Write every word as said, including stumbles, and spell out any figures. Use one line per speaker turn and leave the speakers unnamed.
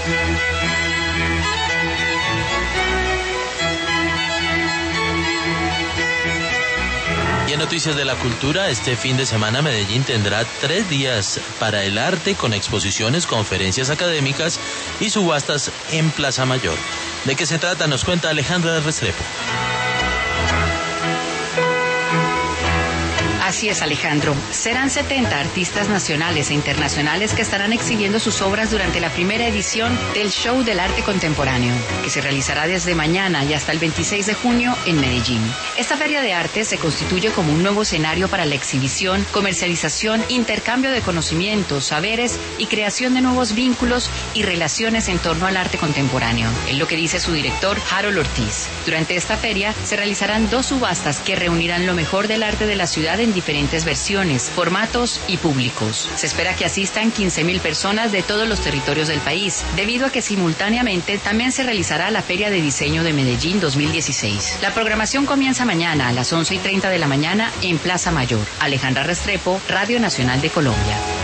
Y en noticias de la cultura, este fin de semana Medellín tendrá tres días para el arte con exposiciones, conferencias académicas y subastas en Plaza Mayor. ¿De qué se trata? Nos cuenta Alejandra Restrepo.
Así es, Alejandro. Serán setenta artistas nacionales e internacionales que estarán exhibiendo sus obras durante la primera edición del Show del Arte Contemporáneo, que se realizará desde mañana y hasta el veintiséis de junio en Medellín. Esta feria de arte se constituye como un nuevo escenario para la exhibición, comercialización, intercambio de conocimientos, saberes y creación de nuevos vínculos y relaciones en torno al arte contemporáneo. Es lo que dice su director, Harold Ortiz. Durante esta feria se realizarán dos subastas que reunirán lo mejor del arte de la ciudad en diferentes versiones, formatos y públicos. Se espera que asistan quince mil personas de todos los territorios del país, debido a que simultáneamente también se realizará la Feria de Diseño de Medellín dos mil dieciséis. La programación comienza mañana a las once y treinta de la mañana en Plaza Mayor. Alejandra Restrepo, Radio Nacional de Colombia.